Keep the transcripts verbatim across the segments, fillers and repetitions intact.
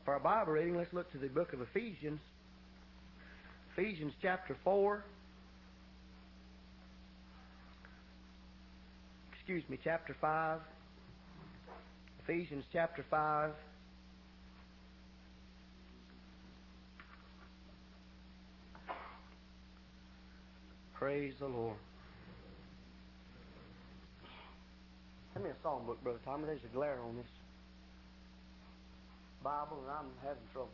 For our Bible reading, let's look to the book of Ephesians. Ephesians chapter four. Excuse me, chapter five. Ephesians chapter five. Praise the Lord. Give me a psalm book, Brother Tommy. There's a glare on this Bible, and I'm having trouble.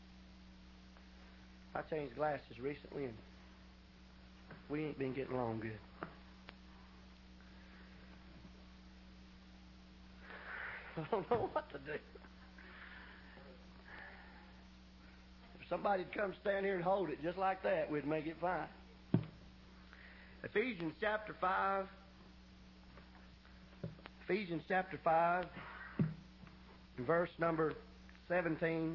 I changed glasses recently, and we ain't been getting along good. I don't know what to do. If somebody'd come stand here and hold it just like that, we'd make it fine. Ephesians chapter five. Ephesians chapter five, verse number seventeen.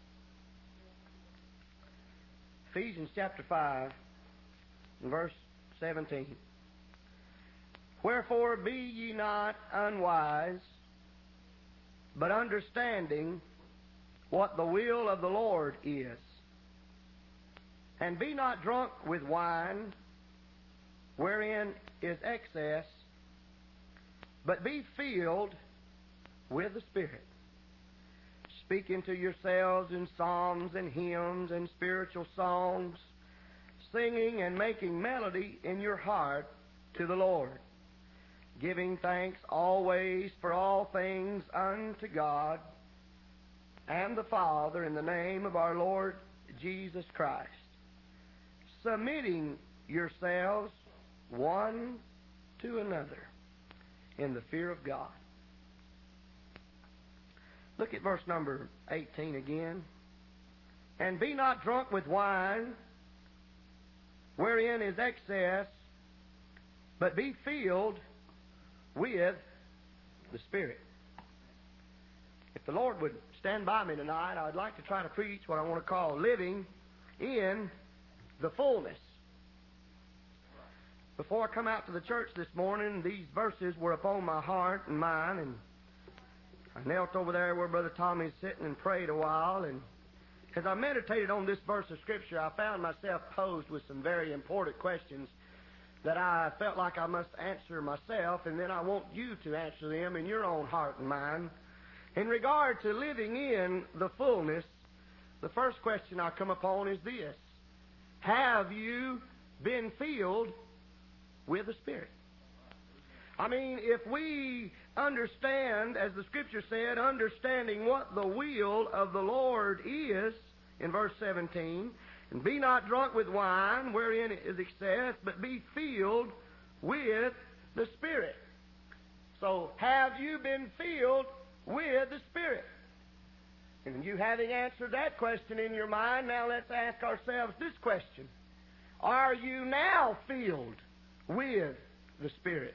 Ephesians chapter five, verse seventeen. Wherefore be ye not unwise, but understanding what the will of the Lord is. And be not drunk with wine, wherein is excess, but be filled with the Spirit, speaking to yourselves in psalms and hymns and spiritual songs, singing and making melody in your heart to the Lord, giving thanks always for all things unto God and the Father in the name of our Lord Jesus Christ, submitting yourselves one to another in the fear of God. Look at verse number eighteen again. And be not drunk with wine, wherein is excess, but be filled with the Spirit. If the Lord would stand by me tonight, I'd like to try to preach what I want to call living in the fullness. Before I come out to the church this morning, these verses were upon my heart and mind, and I knelt over there where Brother Tommy's sitting and prayed a while, and as I meditated on this verse of Scripture, I found myself posed with some very important questions that I felt like I must answer myself, and then I want you to answer them in your own heart and mind. In regard to living in the fullness, the first question I come upon is this: have you been filled with the Spirit? I mean, if we understand, as the Scripture said, understanding what the will of the Lord is, in verse seventeen, and be not drunk with wine, wherein is excess, but be filled with the Spirit. So, have you been filled with the Spirit? And you having answered that question in your mind, now let's ask ourselves this question: are you now filled with the Spirit?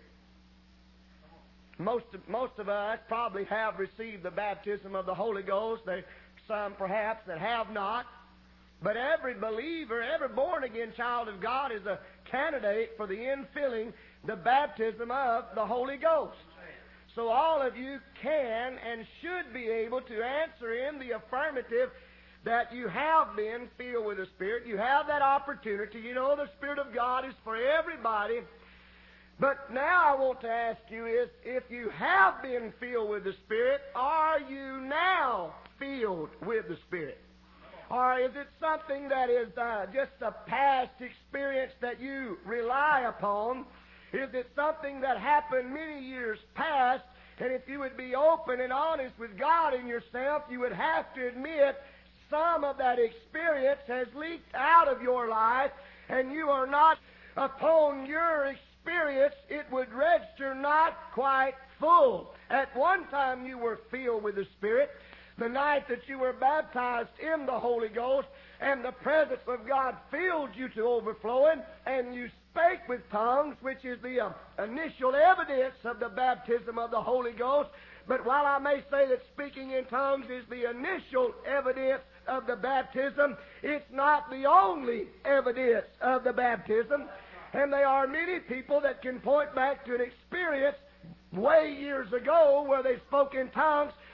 Most of, most of us probably have received the baptism of the Holy Ghost. There some perhaps that have not. But every believer, every born-again child of God is a candidate for the infilling, the baptism of the Holy Ghost. So all of you can and should be able to answer in the affirmative that you have been filled with the Spirit. You have that opportunity. You know the Spirit of God is for everybody. But now I want to ask you is, if you have been filled with the Spirit, are you now filled with the Spirit? Or is it something that is uh, just a past experience that you rely upon? Is it something that happened many years past? And if you would be open and honest with God and yourself, you would have to admit some of that experience has leaked out of your life, and you are not, upon your experience, Experience, it would register not quite full. At one time you were filled with the Spirit, the night that you were baptized in the Holy Ghost, and the presence of God filled you to overflowing, and you spake with tongues, which is the uh, initial evidence of the baptism of the Holy Ghost. But while I may say that speaking in tongues is the initial evidence of the baptism, it's not the only evidence of the baptism. And there are many people that can point back to an experience way years ago where they spoke in tongues,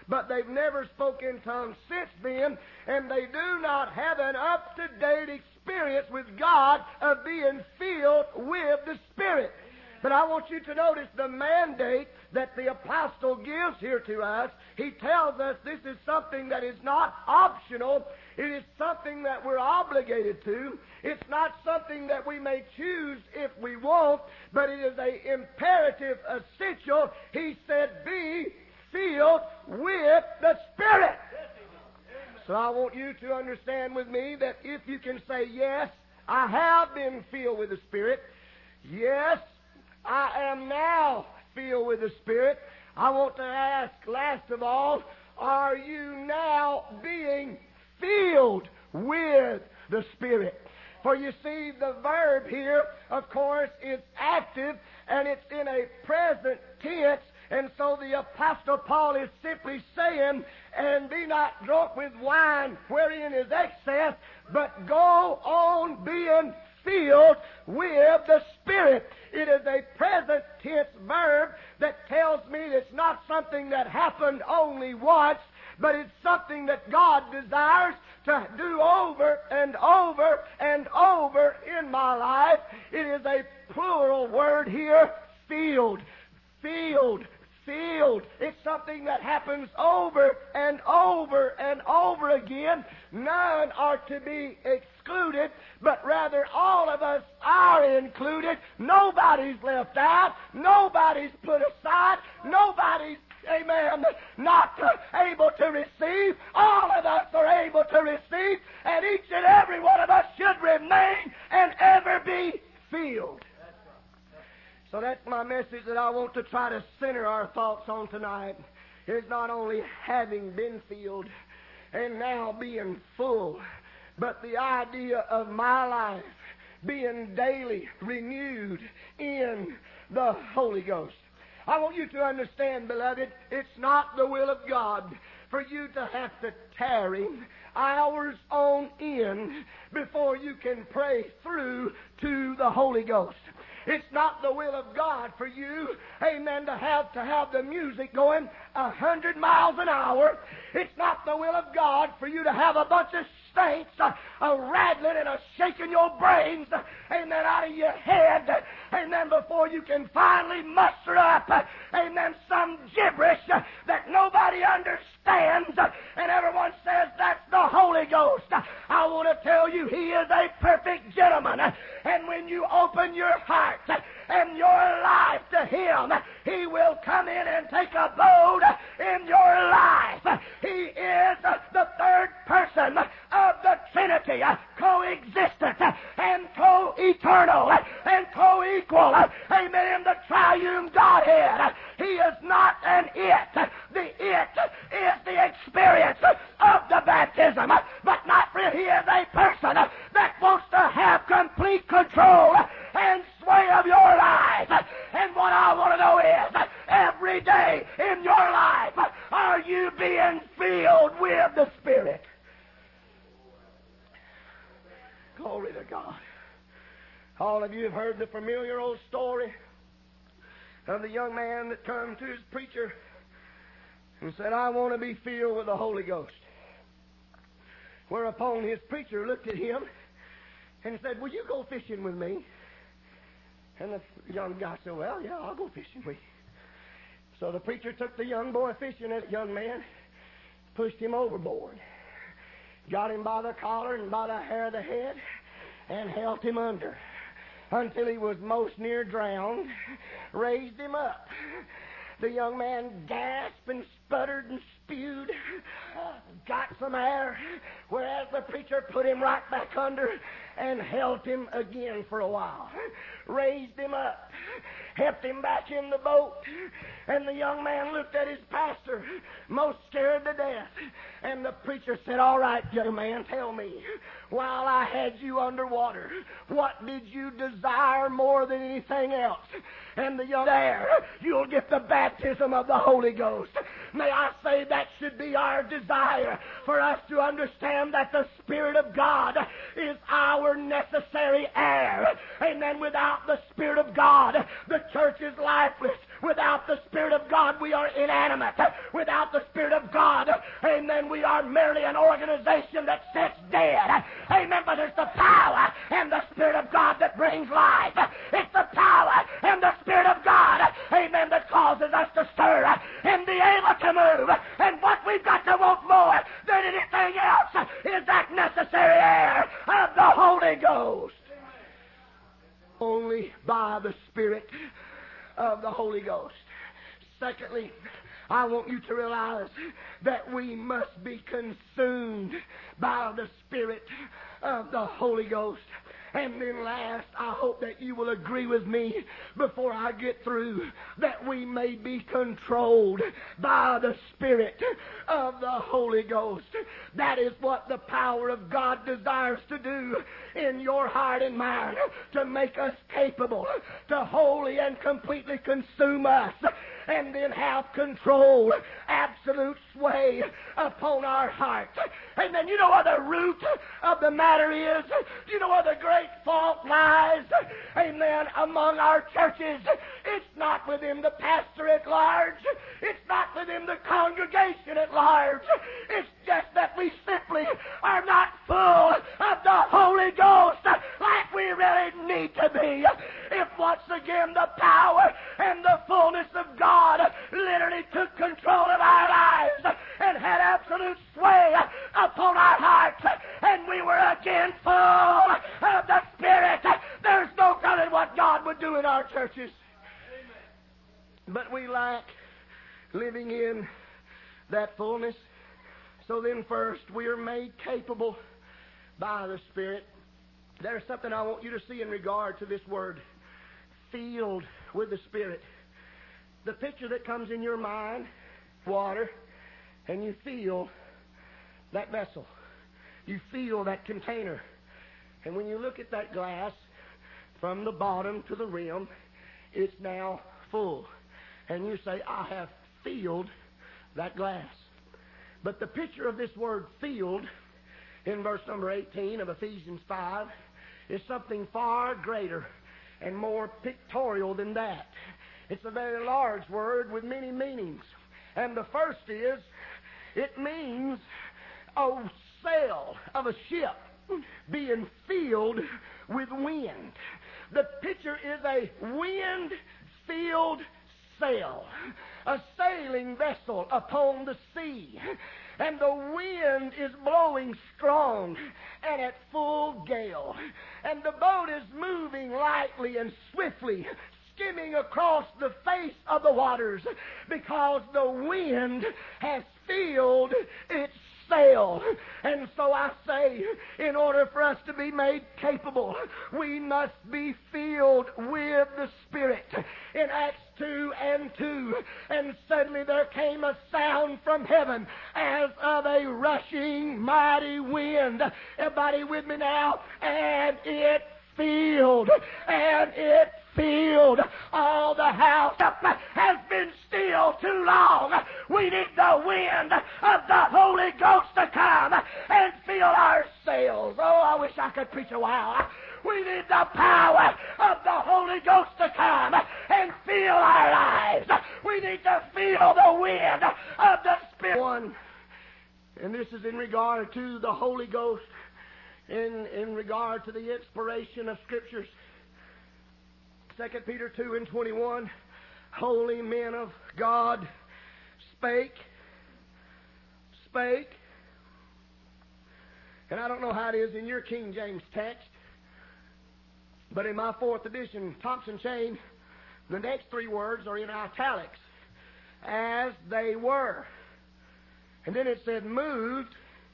but they've never spoken in tongues since then, and they do not have an up-to-date experience with God of being filled with the Spirit. But I want you to notice the mandate that the apostle gives here to us. He tells us this is something that is not optional. It is something that we're obligated to. It's not something that we may choose if we want, but it is an imperative, essential. He said, be filled with the Spirit. So I want you to understand with me that if you can say, yes, I have been filled with the Spirit. Yes, I am now filled with the Spirit. I want to ask, last of all, are you now being filled with the Spirit? For you see, the verb here, of course, is active, and it's in a present tense. And so the Apostle Paul is simply saying, and be not drunk with wine wherein is excess, but go on being filled with the Spirit. It is a present tense verb that tells me it's not something that happened only once, but it's something that God desires to do over and over and over in my life. It is a plural word here, filled, filled, filled. It's something that happens over and over and over again. None are to be excluded, but rather all of us are included. Nobody's left out. Nobody's put aside. Nobody's, amen, not able to receive. All of us are able to receive, and each and every one of us should remain and ever be filled. So that's my message that I want to try to center our thoughts on tonight, is not only having been filled and now being full, but the idea of my life being daily renewed in the Holy Ghost. I want you to understand, beloved, it's not the will of God for you to have to tarry hours on end before you can pray through to the Holy Ghost. It's not the will of God for you, amen, to have to have the music going a hundred miles an hour. It's not the will of God for you to have a bunch of saints uh, a rattling and a shaking your brains, uh, amen, out of your head, uh, amen, before you can finally muster up, uh, amen, some gibberish uh, that nobody understands, uh, and everyone says that's the Holy Ghost. Uh, I want to tell you, He is a perfect gentleman, uh, and when you open your heart uh, and your life to Him, uh, He will come in and take abode uh, in your life. Uh, he is uh, the third person uh, of the Trinity, uh, co-existent uh, and co-eternal uh, and co-equal, uh, amen, in the triune Godhead. Uh, he is not an it. Uh, the it uh, is the experience uh, of the baptism, uh, but not for He is a person uh, that wants to have complete control uh, and sway of your life. Uh, and what I want to know is, uh, every day in your life, uh, are you being filled with the Spirit? Glory to God. All of you have heard the familiar old story of the young man that come to his preacher and said, I want to be filled with the Holy Ghost. Whereupon his preacher looked at him and said, will you go fishing with me? And the young guy said, well, yeah, I'll go fishing with you. So the preacher took the young boy fishing, and the young man pushed him overboard, got him by the collar and by the hair of the head, and held him under until he was most near drowned, raised him up. The young man gasped and sputtered and spewed, got some air, whereas the preacher put him right back under and held him again for a while, raised him up, helped him back in the boat, and the young man looked at his pastor, most scared to death. And the preacher said, all right, young man, tell me, while I had you underwater, what did you desire more than anything else? And the young there, you'll get the baptism of the Holy Ghost. May I say that should be our desire, for us to understand that the Spirit of God is our necessary air. Amen. Without the Spirit of God, the church is lifeless. Without the Spirit of God, we are inanimate. Without the Spirit of God, amen, we are merely an organization that sits dead. Amen, but it's the power and the Spirit of God that brings life. It's the power and the Spirit of God, amen, that causes us to stir and be able to move. And what we've got to want more than anything else is that necessary air of the Holy Ghost. Only by the Spirit of the Holy Ghost. Secondly, I want you to realize that we must be consumed by the Spirit of the Holy Ghost. And then last, I hope that you will agree with me before I get through, that we may be controlled by the Spirit of the Holy Ghost. That is what the power of God desires to do in your heart and mind, to make us capable, to wholly and completely consume us, and then have control, absolute sway upon our hearts. And then you know what the root of the matter is? Do you know where the great fault lies? Amen. Among our churches, it's not within the pastor at large. It's not within the congregation at large. It's just that we simply are not full of the Holy Ghost like we really need to be. If once again the power and the fullness of God literally took control of our lives and had absolute sway upon our hearts, and we were again full of the Spirit, there's no telling what God would do in our churches. Amen. But we lack living in that fullness. So then first, we are made capable by the Spirit. There's something I want you to see in regard to this word, filled with the Spirit. The picture that comes in your mind, water, and you feel that vessel. You feel that container. And when you look at that glass, from the bottom to the rim, it's now full. And you say, I have filled that glass. But the picture of this word filled in verse number eighteen of Ephesians five is something far greater and more pictorial than that. It's a very large word with many meanings. And the first is, it means a sail of a ship being filled with wind. The picture is a wind-filled sail, a sailing vessel upon the sea. And the wind is blowing strong and at full gale. And the boat is moving lightly and swiftly, skimming across the face of the waters, because the wind has filled its sail. And so I say, in order for us to be made capable, we must be filled with the Spirit. In Acts two and two, and suddenly there came a sound from heaven as of a rushing mighty wind. Everybody with me now? And it filled, and it filled all the house. Has been still too long. We need the wind of the Holy Ghost to come and fill our sails. Oh, I wish I could preach a while. We need the power of the Holy Ghost to come and fill our lives. We need to feel the wind of the Spirit. One, and this is in regard to the Holy Ghost, in, in regard to the inspiration of Scriptures. Second Peter two and twenty-one, holy men of God spake, spake. And I don't know how it is in your King James text, but in my fourth edition, Thompson Chain, the next three words are in italics, as they were. And then it said, moved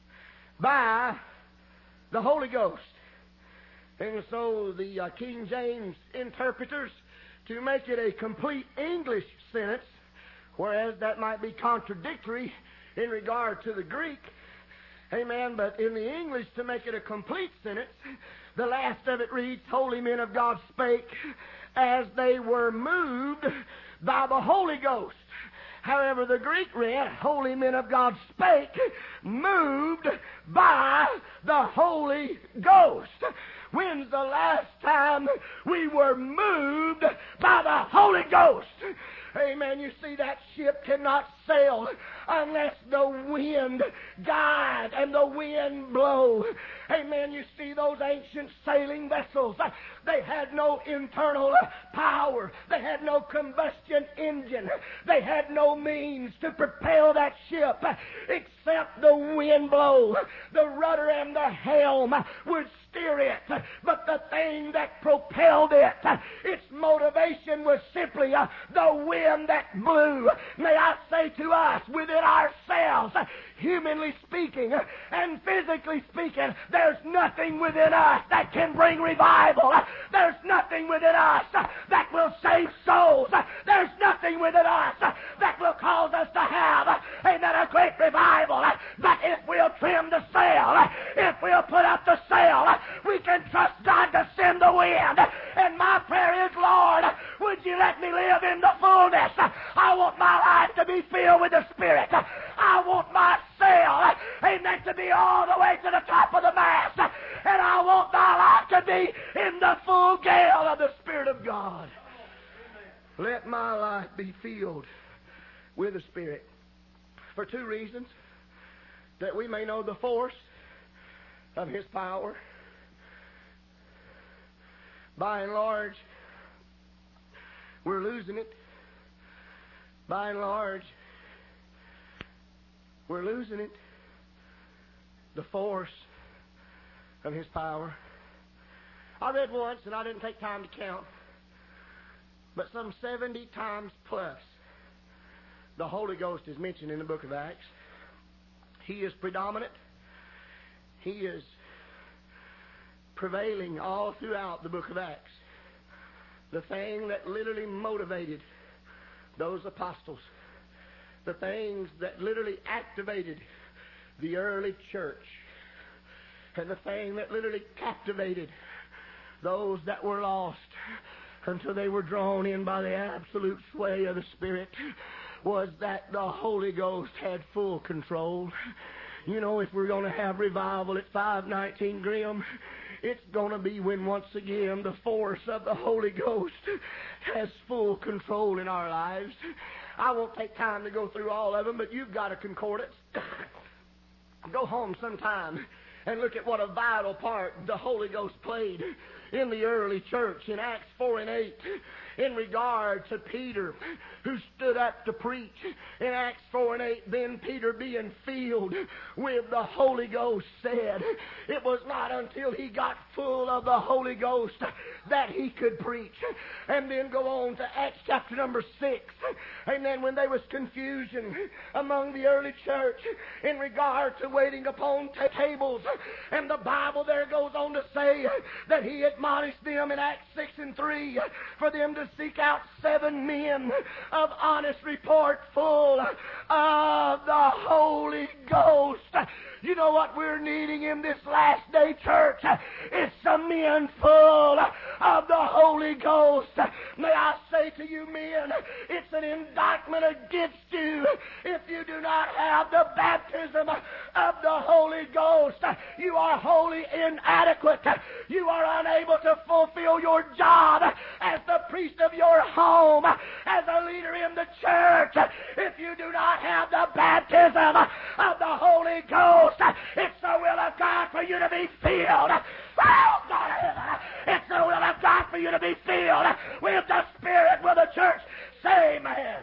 by the Holy Ghost. And so the uh, King James interpreters, to make it a complete English sentence, whereas that might be contradictory in regard to the Greek, amen, but in the English, to make it a complete sentence, the last of it reads, holy men of God spake as they were moved by the Holy Ghost. However, the Greek read, holy men of God spake, moved by the Holy Ghost. When's the last time we were moved by the Holy Ghost? Amen. You see, that ship cannot sail unless the wind guide and the wind blow. Amen. You see, those ancient sailing vessels, they had no internal power. They had no combustion engine. They had no means to propel that ship except the wind blow. The rudder and the helm would steer it, but the thing that propelled it, its motivation was simply uh, the wind that blew. May I say to us, within ourselves, humanly speaking and physically speaking, there's nothing within us that can bring revival. There's nothing within us that will save souls. There's nothing within us that will cause us to have amen, a great revival. But if we'll trim the sail, if we'll put up the sail, we can trust God to send the wind. And my prayer is, Lord, would you let me live in the fullness? I want my life to be filled with the Spirit. I want my sail, amen, to be all the way to the top of the mast. And I want my life to be in the full gale of the Spirit of God. Let my life be filled with the Spirit. For two reasons. That we may know the force of His power. By and large, we're losing it. By and large, we're losing it. The force of His power. I read once, and I didn't take time to count, but some seventy times plus the Holy Ghost is mentioned in the book of Acts. He is predominant. He is prevailing all throughout the book of Acts. The thing that literally motivated those apostles, the things that literally activated the early church, and the thing that literally captivated those that were lost until they were drawn in by the absolute sway of the Spirit, was that the Holy Ghost had full control. You know, if we're going to have revival at five nineteen Grimm, it's going to be when once again the force of the Holy Ghost has full control in our lives. I won't take time to go through all of them, but you've got a concordance. Go home sometime and look at what a vital part the Holy Ghost played in the early church in Acts four and eight in regard to Peter, who stood up to preach. In Acts four and eight, then Peter, being filled with the Holy Ghost, said it was not until he got full of the Holy Ghost that he could preach. And then go on to Acts chapter number six. And then when there was confusion among the early church in regard to waiting upon t- tables, and the Bible there goes on to say that he admonished them in Acts six and three for them to seek out seven men of honest report, full of the Holy Ghost. You know what we're needing in this last day church? It's some men full of the Holy Ghost. May I say to you men, it's an indictment against you if you do not have the baptism of the Holy Ghost. You are wholly inadequate. You are unable to fulfill your job as the priest of your home, as a leader in the church, if you do not have the baptism of the Holy Ghost. It's the will of God for you to be filled. Oh, God, it's the will of God for you to be filled with the Spirit. Will the church say amen?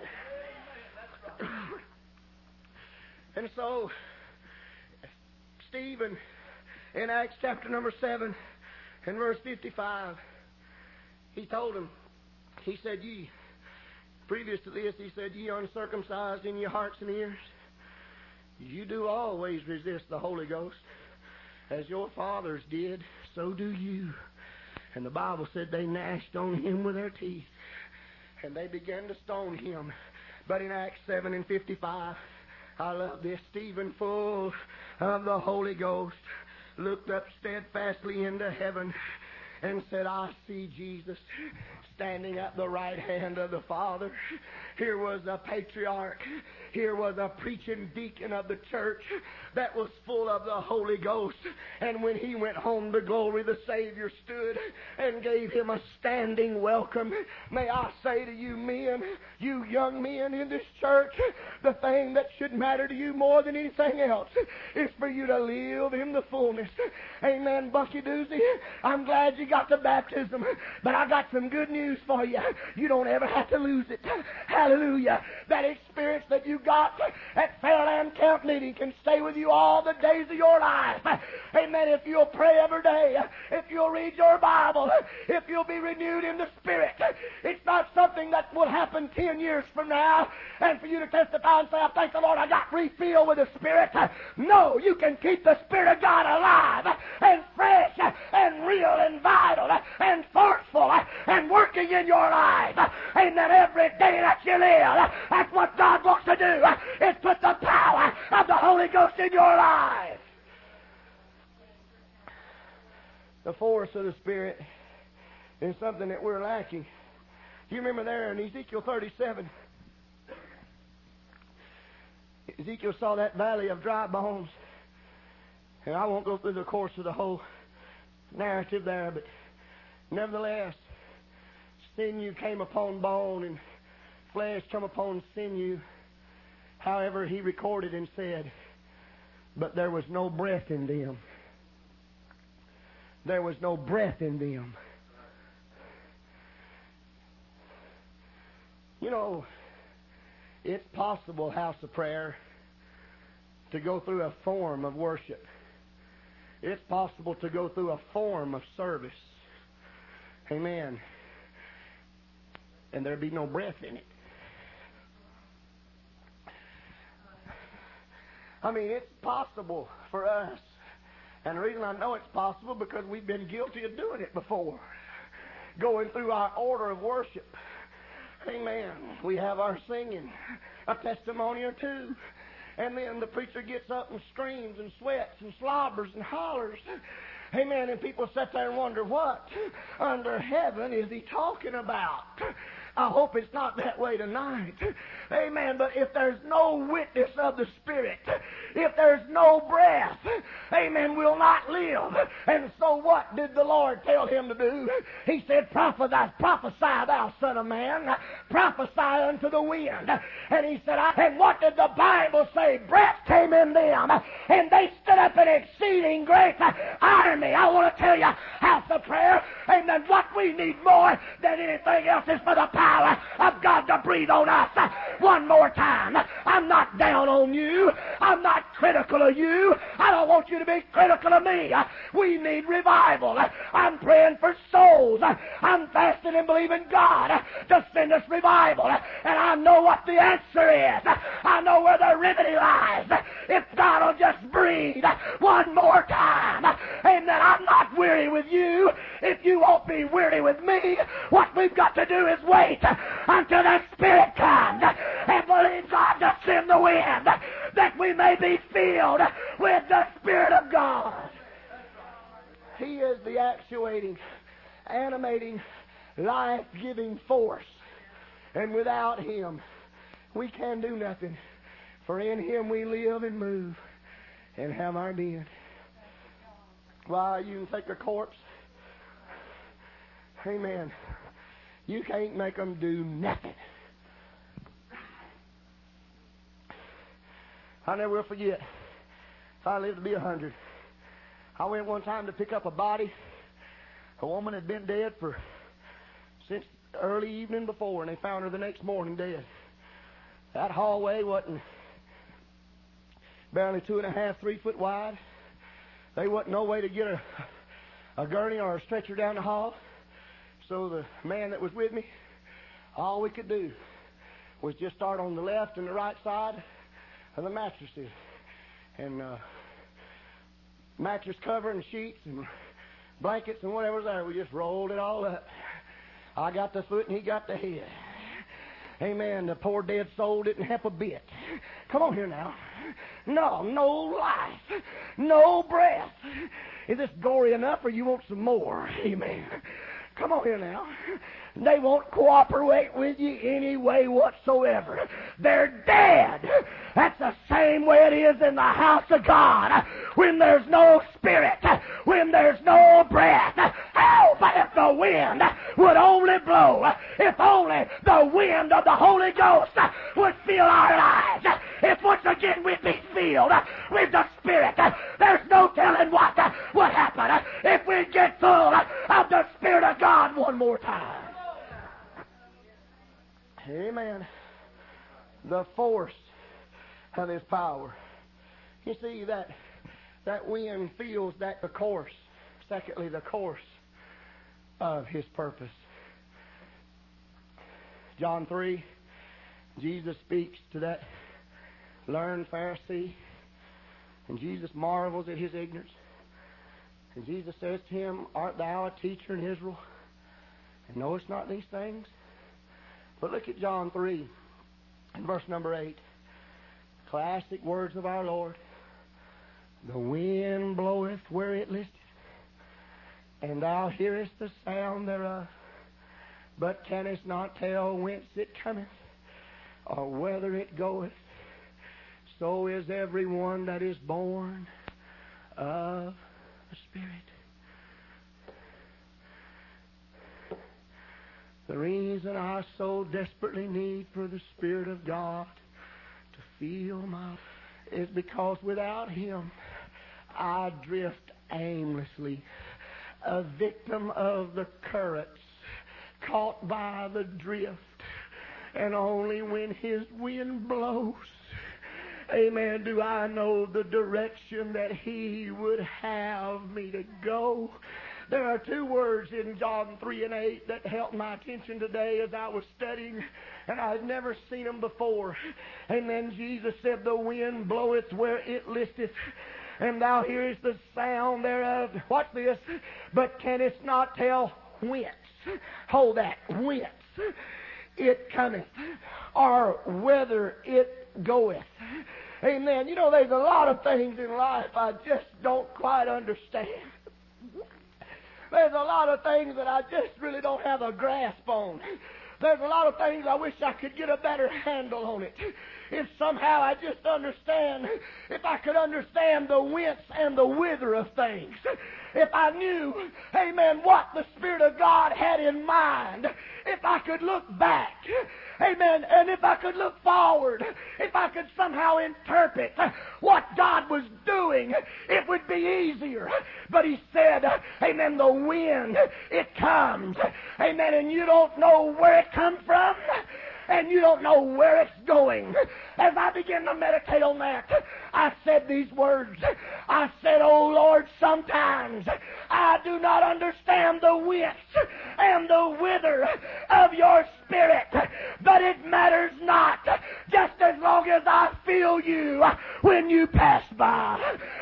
And so, Stephen, in Acts chapter number seven, in verse fifty-five, he told him, he said, ye, previous to this, he said, ye uncircumcised in your hearts and ears, you do always resist the Holy Ghost. As your fathers did, so do you. And the Bible said they gnashed on him with their teeth, and they began to stone him. But in Acts seven and fifty-five, I love this, Stephen, full of the Holy Ghost, looked up steadfastly into heaven and said, I see Jesus standing at the right hand of the Father. Here was a patriarch. Here was a preaching deacon of the church that was full of the Holy Ghost. And when he went home to glory, the Savior stood and gave him a standing welcome. May I say to you men, you young men in this church, the thing that should matter to you more than anything else is for you to live in the fullness. Amen, Bucky Doozy. I'm glad you got the baptism, but I got some good news for you. You don't ever have to lose it. Hallelujah. That experience that you got at Fairland Camp meeting can stay with you all the days of your life. Amen. If you'll pray every day, if you'll read your Bible, if you'll be renewed in the Spirit, it's not something that will happen ten years from now and for you to testify and say, I thank the Lord I got refilled with the Spirit. No, you can keep the Spirit of God alive and fresh and real and vital and forceful and working in your life. Amen. Every day that you live, that's what God wants to do, is put the power of the Holy Ghost in your life. The force of the Spirit is something that we're lacking. Do you remember there in Ezekiel thirty-seven? Ezekiel saw that valley of dry bones. And I won't go through the course of the whole narrative there, but nevertheless, sinew came upon bone and flesh come upon sinew. However, he recorded and said, but there was no breath in them. There was no breath in them. You know, it's possible, house of prayer, to go through a form of worship. It's possible to go through a form of service. Amen. And there be no breath in it. I mean, it's possible for us. And the reason I know it's possible because we've been guilty of doing it before. Going through our order of worship. Amen. We have our singing, a testimony or two. And then the preacher gets up and screams and sweats and slobbers and hollers. Amen. And people sit there and wonder, what under heaven is he talking about? I hope it's not that way tonight. Amen. But if there's no witness of the Spirit, if there's no breath, amen, we'll not live. And so what did the Lord tell him to do? He said, prophesy, prophesy thou son of man, prophesy unto the wind. And he said, I, and what did the Bible say? Breath came in them, and they stood up an exceeding great army. I want to tell you, house of prayer, amen, what we need more than anything else is for the power of God to breathe on us. One more time. I'm not down on you. I'm not critical of you. I don't want you to be critical of me. We need revival. I'm praying for souls. I'm fasting and believing God to send us revival. And I know what the answer is. I know where the remedy lies. If God will just breathe one more time. Amen. I'm not weary with you. If you won't be weary with me, what we've got to do is wait until the Spirit comes and believe God to send the wind, that we may be filled with the Spirit of God. He is the actuating, animating, life-giving force. And without Him, we can do nothing. For in Him we live and move and have our being. Why, you can take a corpse. Amen. You can't make them do nothing. I never will forget. If I live to be a hundred, I went one time to pick up a body. A woman had been dead for since the early evening before, and they found her the next morning dead. That hallway wasn't barely two and a half, three foot wide. There wasn't no way to get a, a gurney or a stretcher down the hall. So the man that was with me, all we could do was just start on the left and the right side of the mattresses. And uh, mattress cover and sheets and blankets and whatever was there, we just rolled it all up. I got the foot and he got the head. Amen. The poor dead soul didn't help a bit. Come on here now. No, no life. No breath. Is this gory enough or you want some more? Amen. Come on here now. They won't cooperate with you any way whatsoever. They're dead. That's the same way it is in the house of God. When there's no spirit, when there's no breath. Oh, but if the wind would only blow, if only the wind of the Holy Ghost would fill our lives, if once again we'd be filled with the Spirit, there's no telling what would happen if we get full of the Spirit of God one more time. Amen. The force of His power. You see, that that wind feels that the course. Secondly, the course of His purpose. John three, Jesus speaks to that learned Pharisee, and Jesus marvels at his ignorance. And Jesus says to him, "Art thou a teacher in Israel, and knowest not these things?" But look at John three, and verse number eight. Classic words of our Lord. "The wind bloweth where it listeth, and thou hearest the sound thereof, but canst not tell whence it cometh, or whither it goeth. So is every one that is born of the Spirit." The reason I so desperately need for the Spirit of God to fill my is because without Him I drift aimlessly, a victim of the currents, caught by the drift. And only when His wind blows, amen, do I know the direction that He would have me to go. There are two words in John three and eight that held my attention today as I was studying, and I had never seen them before. And then Jesus said, "The wind bloweth where it listeth, and thou hearest the sound thereof." Watch this. "But canst not tell whence." Hold that. "Whence it cometh, or whither it goeth." Amen. You know, there's a lot of things in life I just don't quite understand. There's a lot of things that I just really don't have a grasp on. There's a lot of things I wish I could get a better handle on it. If somehow I just understand, if I could understand the whence and the whither of things. If I knew, amen, what the Spirit of God had in mind. If I could look back, amen, and if I could look forward, if I could somehow interpret what God was doing, it would be easier. But He said, amen, the wind, it comes, amen, and you don't know where it comes from, and you don't know where it's going. As I began to meditate on that, I said these words. I said, "Oh Lord, sometimes I do not understand the whence and the whither of your Spirit, but it matters not, just as long as I feel you when you pass by."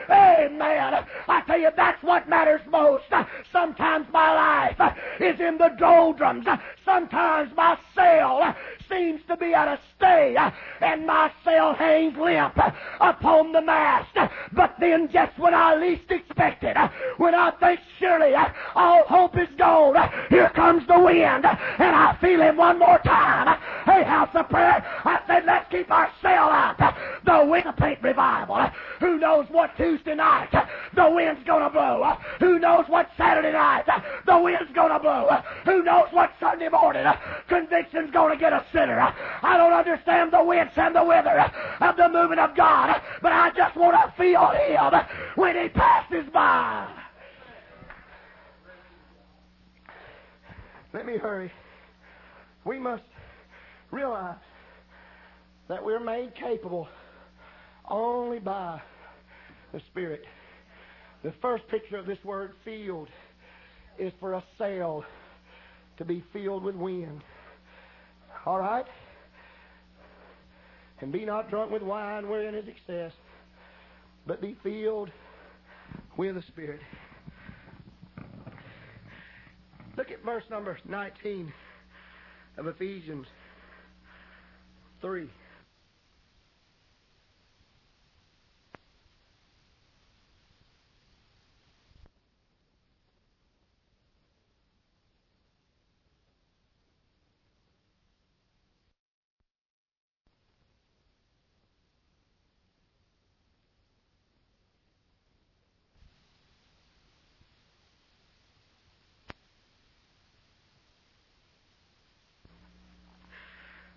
Amen. I tell you, that's what matters most. Sometimes my life is in the doldrums. Sometimes my sail seems to be at a stay, and my sail hangs limp upon the mast. But then, just when I least expect it, when I think surely all hope is gone, here comes the wind, and I feel him one more time. Hey, house of prayer, I said, let's keep our sail up. The wind paint revival. Who knows what Tuesday night the wind's going to blow? Who knows what Saturday night the wind's going to blow? Who knows what Sunday morning conviction's going to get a sinner? I don't understand the winds and the weather of the movement of God, but I just want to feel Him when He passes by. Let me hurry. We must realize that we're made capable only by the Spirit. The first picture of this word "filled" is for a sail to be filled with wind. All right? "And be not drunk with wine wherein is excess, but be filled with the Spirit." Look at verse number nineteen of Ephesians three.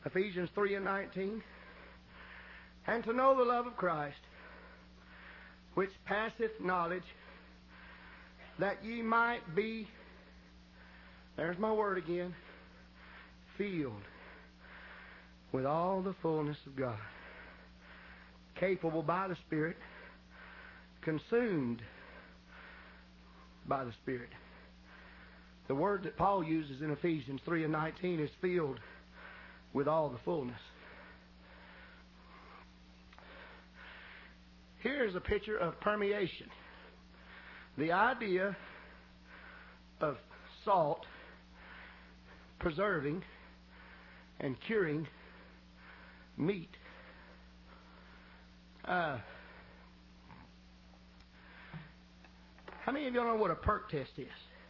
Ephesians three and nineteen. And to know the love of Christ, which passeth knowledge, that ye might be, there's my word again, filled with all the fullness of God. Capable by the Spirit, consumed by the Spirit. The word that Paul uses in Ephesians three and nineteen is filled with all the fullness. Here's a picture of permeation. The idea of salt preserving and curing meat. Uh, how many of you know what a perk test is?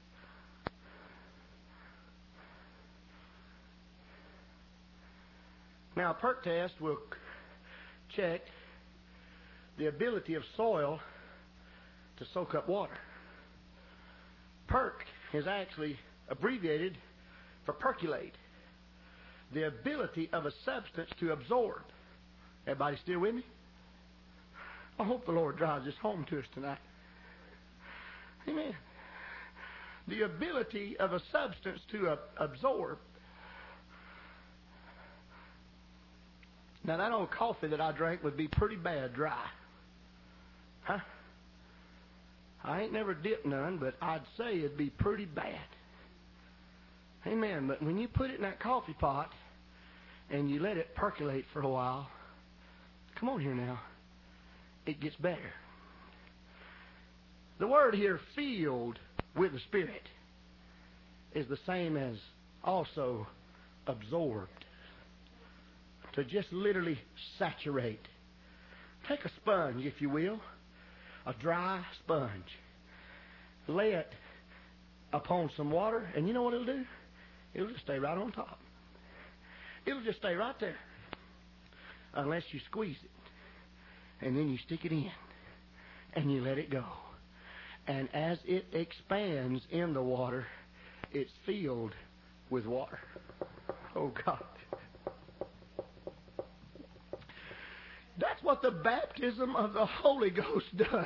Now, a perk test will check the ability of soil to soak up water. Perk is actually abbreviated for percolate, the ability of a substance to absorb. Everybody still with me? I hope the Lord drives this home to us tonight. Amen. The ability of a substance to uh, absorb. Now, that old coffee that I drank would be pretty bad dry. Huh? I ain't never dipped none, but I'd say it'd be pretty bad. Amen. But when you put it in that coffee pot and you let it percolate for a while, come on here now, it gets better. The word here, filled with the Spirit, is the same as also absorbed. To just literally saturate. Take a sponge, if you will, a dry sponge. Lay it upon some water, and you know what it'll do? It'll just stay right on top. It'll just stay right there. Unless you squeeze it. And then you stick it in. And you let it go. And as it expands in the water, it's filled with water. Oh, God. That's what the baptism of the Holy Ghost does.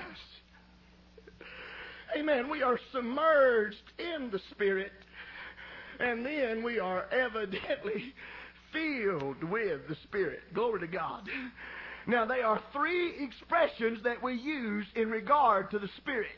Amen. We are submerged in the Spirit, and then we are evidently filled with the Spirit. Glory to God. Now, there are three expressions that we use in regard to the Spirit.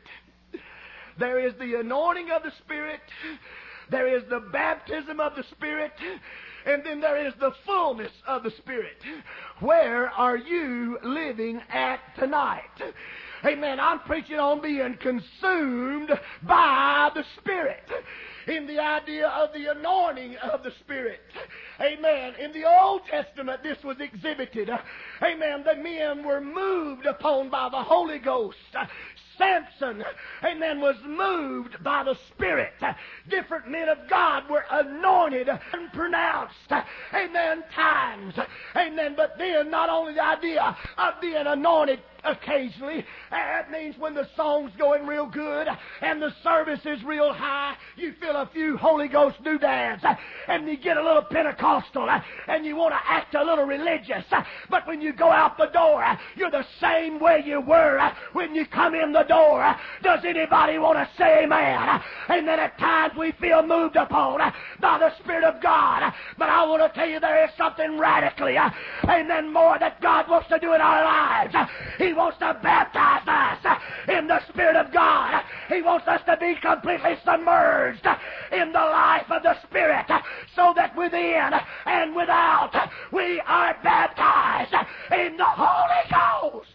There is the anointing of the Spirit, there is the baptism of the Spirit, and then there is the fullness of the Spirit. Where are you living at tonight? Amen. I'm preaching on being consumed by the Spirit. In the idea of the anointing of the Spirit. Amen. In the Old Testament, this was exhibited. Amen. The men were moved upon by the Holy Ghost. Samson, amen, was moved by the Spirit. Different men of God were anointed and pronounced, amen, times. Amen. But then, not only the idea of being anointed occasionally, that means when the song's going real good and the service is real high, you feel a few Holy Ghost doodads and you get a little Pentecostal and you want to act a little religious. But when you go out the door, you're the same way you were when you come in the door. Does anybody want to say amen? And then at times we feel moved upon by the Spirit of God. But I want to tell you there is something radically, amen, more that God wants to do in our lives. He wants to baptize us in the Spirit of God. He wants us to be completely submerged in the life of the Spirit so that within and without we are baptized in the Holy Ghost.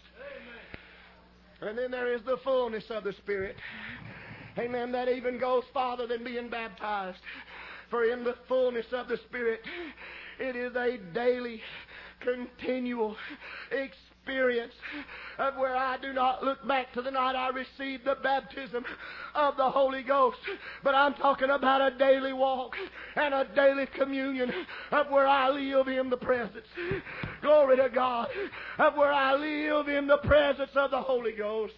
Amen. And then there is the fullness of the Spirit. Amen. That even goes farther than being baptized. For in the fullness of the Spirit, it is a daily, continual experience. Experience of where I do not look back to the night I received the baptism of the Holy Ghost, but I'm talking about a daily walk and a daily communion of where I live in the presence. Glory to God. Of where I live in the presence of the Holy Ghost.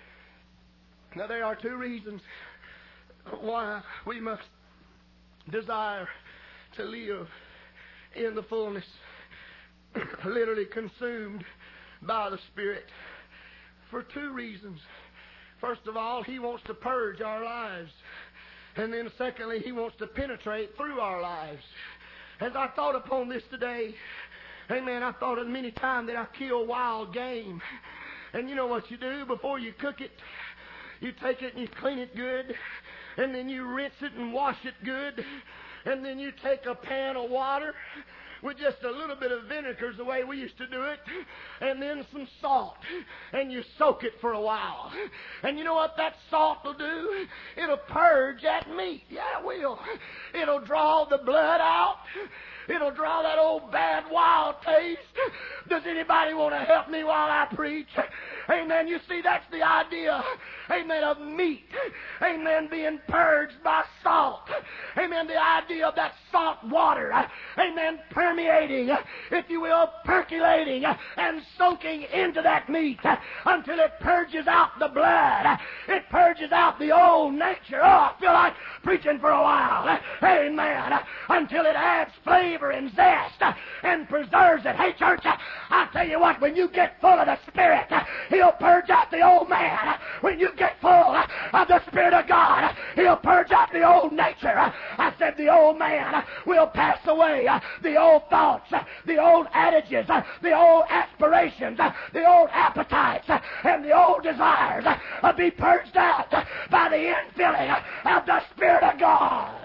Now there are two reasons why we must desire to live in the fullness, literally consumed by the Spirit for two reasons. First of all, He wants to purge our lives. And then secondly, He wants to penetrate through our lives. As I thought upon this today, amen, I thought of many times that I kill wild game. And you know what you do before you cook it? You take it and you clean it good. And then you rinse it and wash it good. And then you take a pan of water with just a little bit of vinegar, the way we used to do it, and then some salt, and you soak it for a while. And you know what that salt will do? It'll purge that meat. Yeah, it will. It'll draw the blood out. It'll draw that old bad wild taste. Does anybody want to help me while I preach? Amen. You see, that's the idea, amen, of meat, amen, being purged by salt. Amen. The idea of that salt water, amen, permeating, if you will, percolating and soaking into that meat until it purges out the blood. It purges out the old nature. Oh, I feel like preaching for a while. Amen. Until it adds flavor and zest and preserves it. Hey, church, I tell you what, when you get full of the Spirit, He'll purge out the old man. When you get full of the Spirit of God, He'll purge out the old nature. I said the old man will pass away. The old thoughts, the old adages, the old aspirations, the old appetites, and the old desires will be purged out by the infilling of the Spirit of God.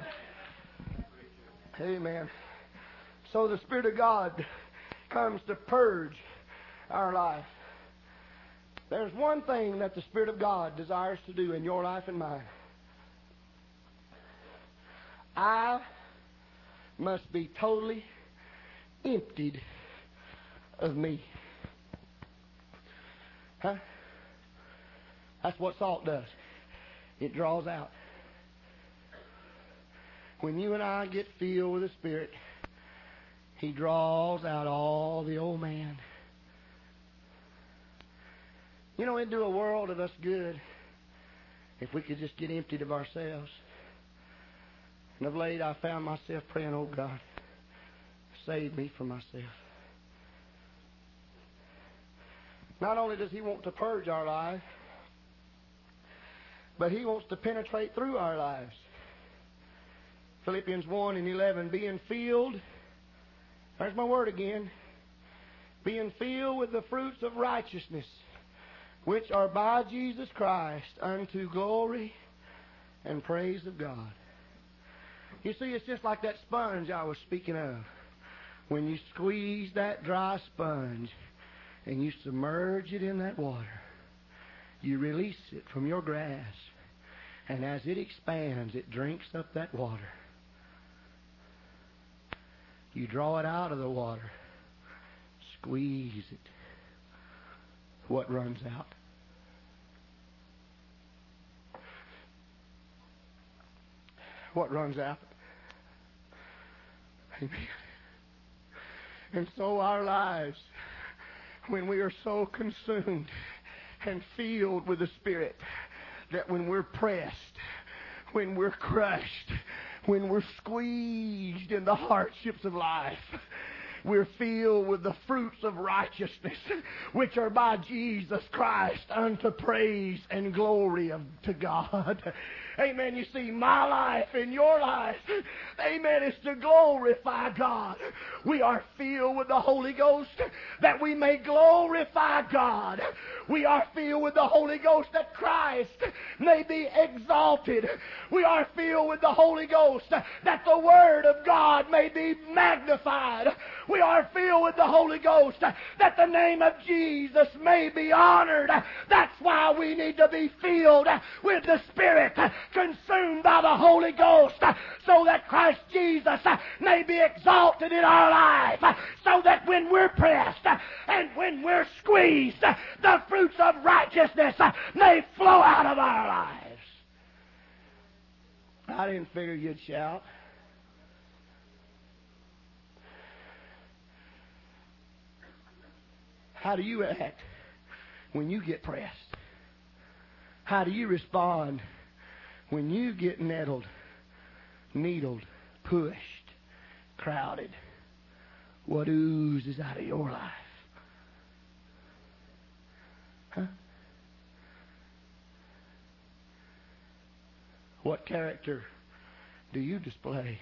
Amen. So the Spirit of God comes to purge our life. There's one thing that the Spirit of God desires to do in your life and mine. I must be totally emptied of me. Huh? That's what salt does. It draws out. When you and I get filled with the Spirit, He draws out all the old man. You know, it'd do a world of us good if we could just get emptied of ourselves. And of late, I found myself praying, oh God, save me from myself. Not only does He want to purge our life, but He wants to penetrate through our lives. Philippians one and eleven, being filled, there's my word again, being filled with the fruits of righteousness, which are by Jesus Christ unto glory and praise of God. You see, it's just like that sponge I was speaking of. When you squeeze that dry sponge and you submerge it in that water, you release it from your grasp, and as it expands, it drinks up that water. You draw it out of the water, squeeze it. What runs out? What runs out? Amen. And so our lives, when we are so consumed and filled with the Spirit, that when we're pressed, when we're crushed, when we're squeezed in the hardships of life, we're filled with the fruits of righteousness, which are by Jesus Christ unto praise and glory of, to God. Amen. You see, my life and your life, amen, is to glorify God. We are filled with the Holy Ghost that we may glorify God. We are filled with the Holy Ghost that Christ may be exalted. We are filled with the Holy Ghost that the Word of God may be magnified. We are filled with the Holy Ghost that the name of Jesus may be honored. That's why we need to be filled with the Spirit, consumed by the Holy Ghost, so that Christ Jesus may be exalted in our life, so that when we're pressed and when we're squeezed, the fruits of righteousness may flow out of our lives. I didn't figure you'd shout. How do you act when you get pressed? How do you respond when you get nettled, needled, pushed, crowded? What oozes out of your life? Huh? What character do you display?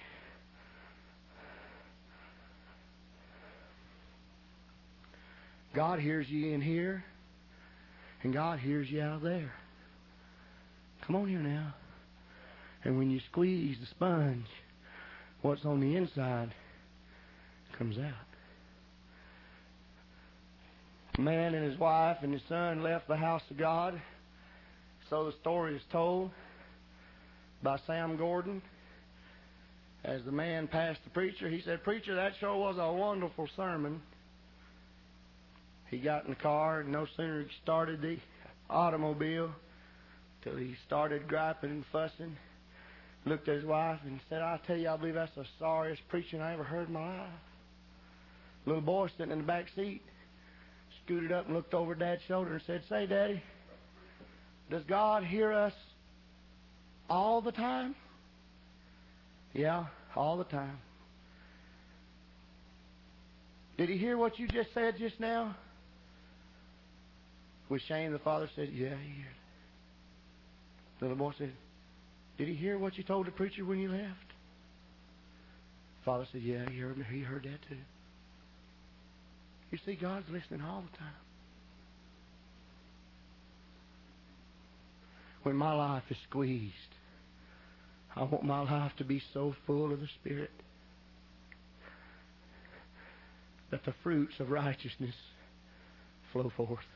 God hears you in here, and God hears you out there. Come on here now. And when you squeeze the sponge, what's on the inside comes out. A man and his wife and his son left the house of God. So the story is told by Sam Gordon. As the man passed the preacher, he said, "Preacher, that sure was a wonderful sermon." He got in the car, and no sooner he started the automobile till he started griping and fussing. Looked at his wife and said, "I tell you, I believe that's the sorriest preaching I ever heard in my life." Little boy sitting in the back seat scooted up and looked over Dad's shoulder and said, "Say, Daddy, does God hear us all the time?" "Yeah, all the time." "Did he hear what you just said just now?" With shame, the father said, "Yeah, he heard." The little boy said, "Did he hear what you told the preacher when you left?" The father said, "Yeah, he heard, he heard that too." You see, God's listening all the time. When my life is squeezed, I want my life to be so full of the Spirit that the fruits of righteousness flow forth.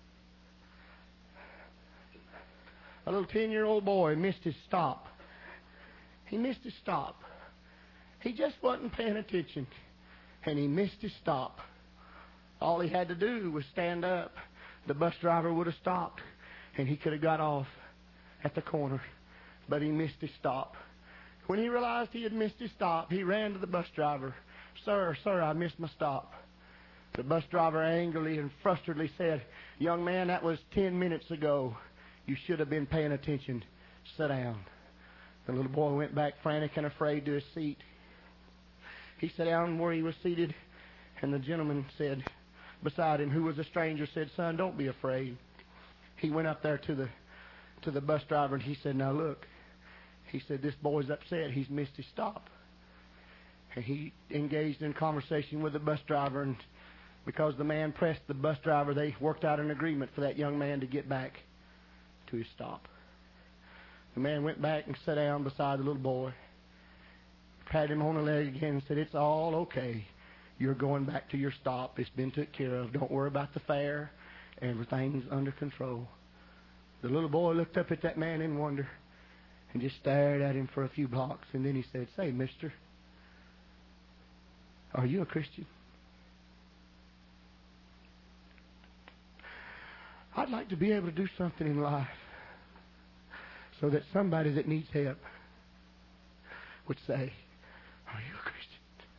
A little ten-year-old boy missed his stop. He missed his stop. He just wasn't paying attention, and he missed his stop. All he had to do was stand up. The bus driver would have stopped, and he could have got off at the corner, but he missed his stop. When he realized he had missed his stop, he ran to the bus driver. "Sir, sir, I missed my stop." The bus driver angrily and frustratedly said, "Young man, that was ten minutes ago. You should have been paying attention. Sit down." The little boy went back frantic and afraid to his seat. He sat down where he was seated, and the gentleman said beside him, who was a stranger, said, "Son, don't be afraid." He went up there to the to the bus driver and he said, "Now look," he said, "this boy's upset. He's missed his stop." And he engaged in conversation with the bus driver, and because the man pressed the bus driver, they worked out an agreement for that young man to get back to his stop. The man went back and sat down beside the little boy, patted him on the leg again and said, "It's all okay. You're going back to your stop. It's been took care of. Don't worry about the fare. Everything's under control." The little boy looked up at that man in wonder and just stared at him for a few blocks, and then he said, "Say, mister, are you a Christian?" I'd like to be able to do something in life so that somebody that needs help would say, "Are you a Christian?"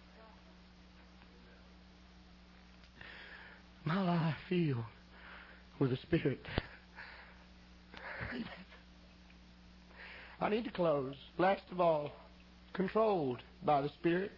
My life filled with the Spirit. Amen. I need to close. Last of all, controlled by the Spirit.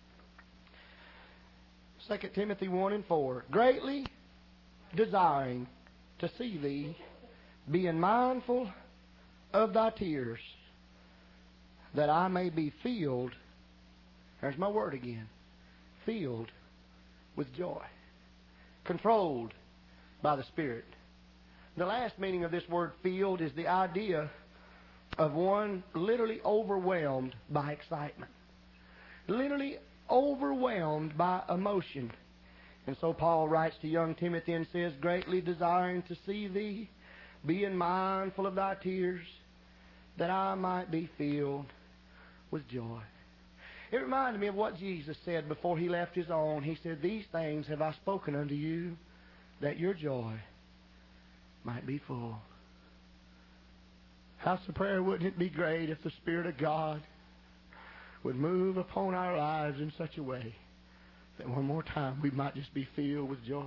Second Timothy one and four. Greatly desiring to see thee, being mindful of thy tears, that I may be filled, there's my word again, filled with joy. Controlled by the Spirit. The last meaning of this word filled is the idea of one literally overwhelmed by excitement. Literally overwhelmed by emotion. And so Paul writes to young Timothy and says, greatly desiring to see thee, being mindful of thy tears, that I might be filled with joy. It reminded me of what Jesus said before he left his own. He said, these things have I spoken unto you, that your joy might be full. House of Prayer, wouldn't it be great if the Spirit of God would move upon our lives in such a way that one more time we might just be filled with joy?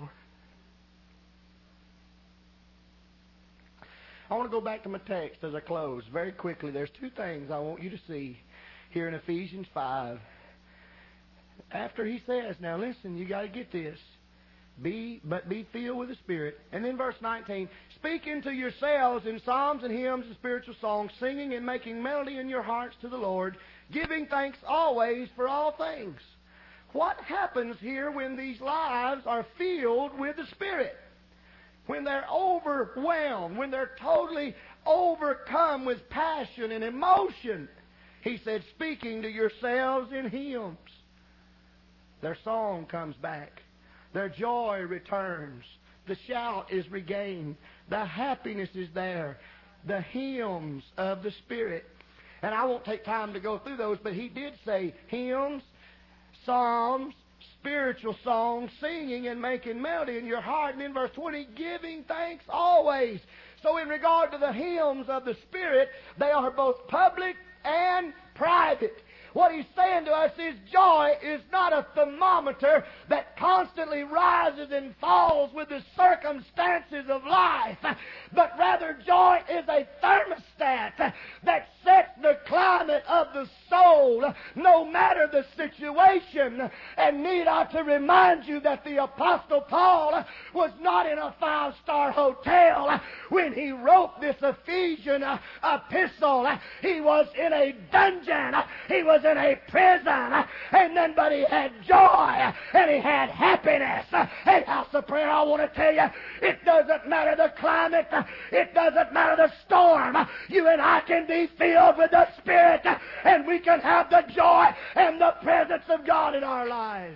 I want to go back to my text as I close very quickly. There's two things I want you to see here in Ephesians five. after he says, now listen, you got to get this. Be, but be filled with the Spirit. And then verse nineteen, speaking to yourselves in psalms and hymns and spiritual songs, singing and making melody in your hearts to the Lord, giving thanks always for all things. What happens here when these lives are filled with the Spirit? When they're overwhelmed, when they're totally overcome with passion and emotion. He said, speaking to yourselves in hymns. Their song comes back. Their joy returns. The shout is regained. The happiness is there. The hymns of the Spirit. And I won't take time to go through those, but he did say hymns, psalms, spiritual songs, singing and making melody in your heart. And in verse twenty, giving thanks always. So in regard to the hymns of the Spirit, they are both public and private. What he's saying to us is joy is not a thermometer that constantly rises and falls with the circumstances of life, but rather joy is a thermostat that sets the climate of the soul no matter the situation. And need I to remind you that the Apostle Paul was not in a five-star hotel when he wrote this Ephesian epistle. He was in a dungeon. He was in a prison, and then but he had joy and he had happiness. Hey, house of prayer, I want to tell you, it doesn't matter the climate, it doesn't matter the storm. You and I can be filled with the Spirit, and we can have the joy and the presence of God in our lives.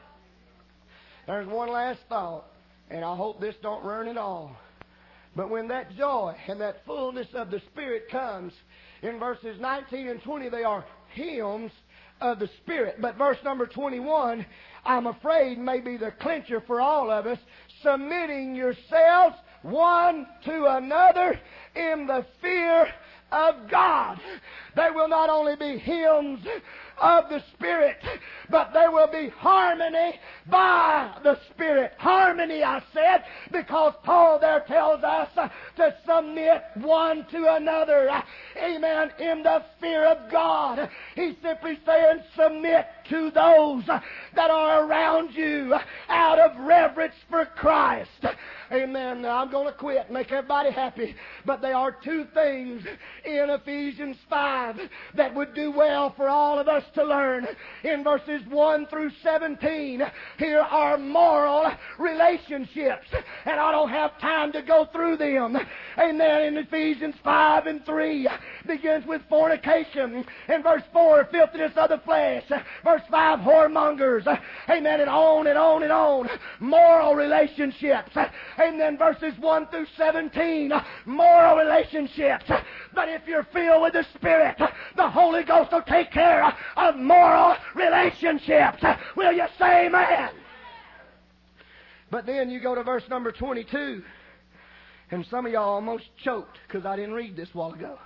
There's one last thought, and I hope this don't run at all. But when that joy and that fullness of the Spirit comes, in verses nineteen and twenty, they are hymns of the Spirit. But verse number twenty-one, I'm afraid, may be the clincher for all of us. Submitting yourselves one to another in the fear of God. They will not only be hymns of the Spirit, but there will be harmony by the Spirit. Harmony, I said, because Paul there tells us to submit one to another. Amen. In the fear of God. He's simply saying submit to those that are around you out of reverence for Christ. Amen. Now, I'm going to quit, make everybody happy. But there are two things in Ephesians five that would do well for all of us to learn. In verses one through seventeen, here are moral relationships. And I don't have time to go through them. Amen. In Ephesians five and three, begins with fornication. In verse four, filthiness of the flesh. Verse five, whoremongers. Amen. And on and on and on. Moral relationships. And then verses one through seventeen, moral relationships. But if you're filled with the Spirit, the Holy Ghost will take care of moral relationships. Will you say amen? But then you go to verse number twenty-two, and some of y'all almost choked because I didn't read this a while ago.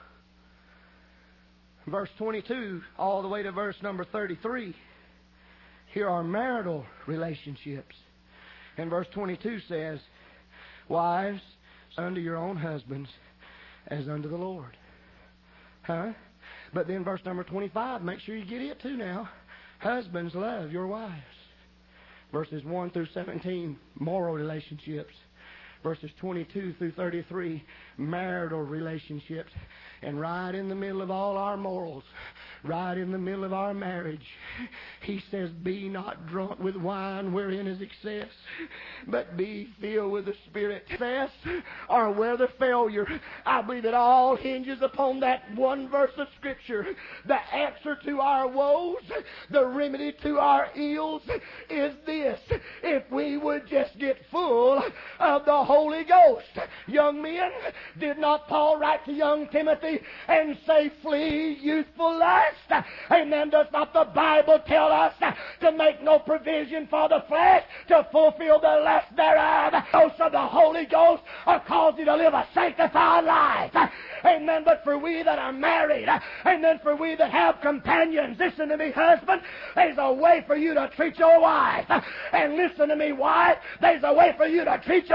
Verse twenty-two all the way to verse number thirty-three. Here are marital relationships. And verse twenty-two says, wives, unto your own husbands as unto the Lord. Huh? But then verse number twenty-five, make sure you get it too now. Husbands, love your wives. Verses one through seventeen, moral relationships. Verses twenty-two through thirty-three, marital relationships. And right in the middle of all our morals, right in the middle of our marriage, he says, be not drunk with wine wherein is excess, but be filled with the Spirit. Success or whether failure, I believe it all hinges upon that one verse of Scripture. The answer to our woes, the remedy to our ills is this: if we would just get full of the Holy Ghost. Young men, did not Paul write to young Timothy and say, flee youthful lust? Amen. Does not the Bible tell us to make no provision for the flesh to fulfill the lust thereof? Those of the Holy Ghost are called you to live a sanctified life. Amen. But for we that are married, amen, for we that have companions, listen to me, husband, there's a way for you to treat your wife. And listen to me, wife, there's a way for you to treat your husband.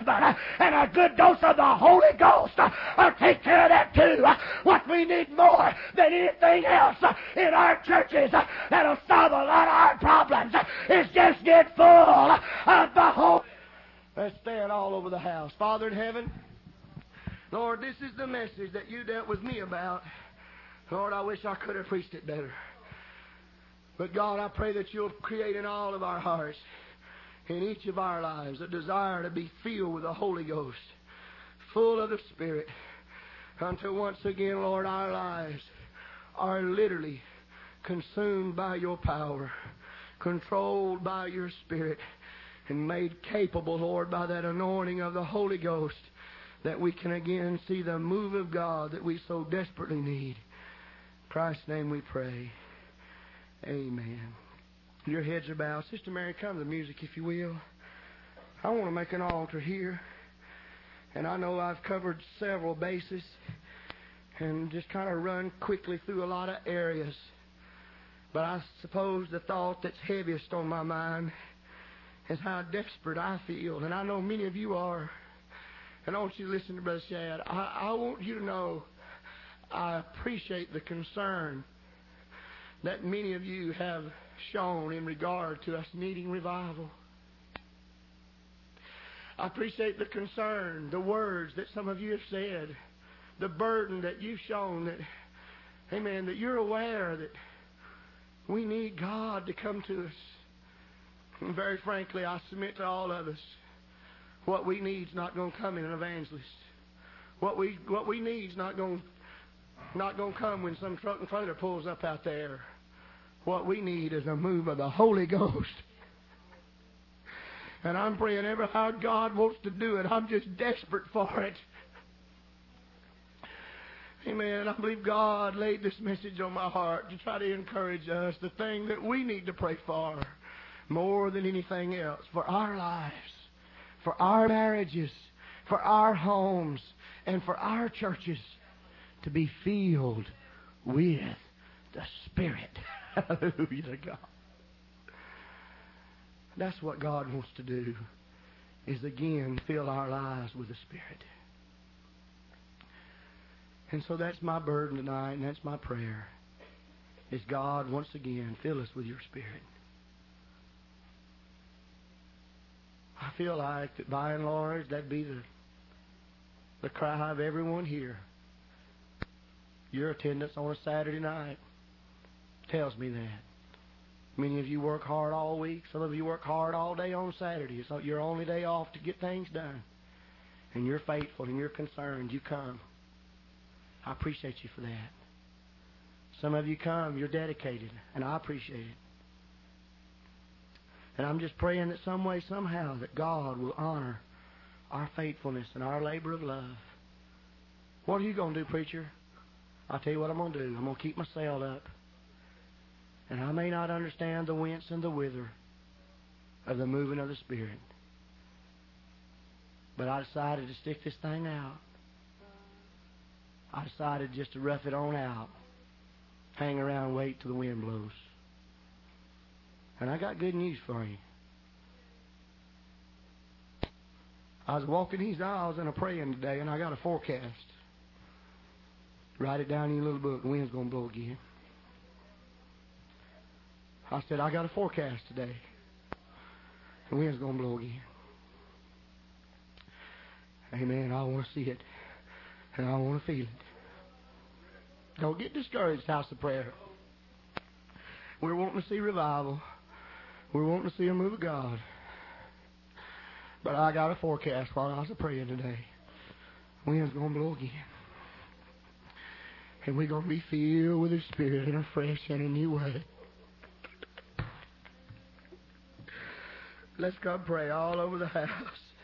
husband and a good dose of the Holy Ghost will take care of that too. What we need more than anything else in our churches that'll solve a lot of our problems is just get full of the Holy. Let's stand all over the house. Father in heaven, Lord, this is the message that you dealt with me about. Lord, I wish I could have preached it better. But God, I pray that you'll create in all of our hearts, in each of our lives, a desire to be filled with the Holy Ghost, full of the Spirit, until once again, Lord, our lives are literally consumed by your power, controlled by your Spirit, and made capable, Lord, by that anointing of the Holy Ghost, that we can again see the move of God that we so desperately need. In Christ's name we pray. Amen. Your heads are bowed. Sister Mary, come to the music if you will. I want to make an altar here. And I know I've covered several bases and just kind of run quickly through a lot of areas. But I suppose the thought that's heaviest on my mind is how desperate I feel. And I know many of you are. And I want you to listen to Brother Shad. I, I want you to know I appreciate the concern that many of you have shown in regard to us needing revival. I appreciate the concern, the words that some of you have said, the burden that you've shown, that, amen, that you're aware that we need God to come to us. And very frankly, I submit to all of us, what we need is not going to come in an evangelist. What we what we need is not going not going to come when some truck and trailer pulls up out there. What we need is a move of the Holy Ghost. And I'm praying ever how God wants to do it. I'm just desperate for it. Amen. I believe God laid this message on my heart to try to encourage us, the thing that we need to pray for more than anything else, for our lives, for our marriages, for our homes, and for our churches to be filled with the Spirit. Hallelujah to God. That's what God wants to do, is again fill our lives with the Spirit. And so that's my burden tonight, and that's my prayer, is God, once again, fill us with your Spirit. I feel like that by and large, that'd be the, the cry of everyone here. Your attendance on a Saturday night tells me that. Many of you work hard all week. Some of you work hard all day on Saturday. It's your only day off to get things done. And you're faithful and you're concerned. You come. I appreciate you for that. Some of you come. You're dedicated. And I appreciate it. And I'm just praying that some way, somehow, that God will honor our faithfulness and our labor of love. What are you going to do, preacher? I'll tell you what I'm going to do. I'm going to keep my sail up. And I may not understand the whence and the whither of the moving of the Spirit. But I decided to stick this thing out. I decided just to rough it on out. Hang around, wait till the wind blows. And I got good news for you. I was walking these aisles and a praying today, and I got a forecast. Write it down in your little book. The wind's going to blow again. I said, I got a forecast today. The wind's going to blow again. Amen. I want to see it. And I want to feel it. Don't get discouraged, house of prayer. We're wanting to see revival. We're wanting to see a move of God. But I got a forecast while I was praying today. The wind's going to blow again. And we're going to be filled with the Spirit in a fresh and a new way. Let's come pray all over the house.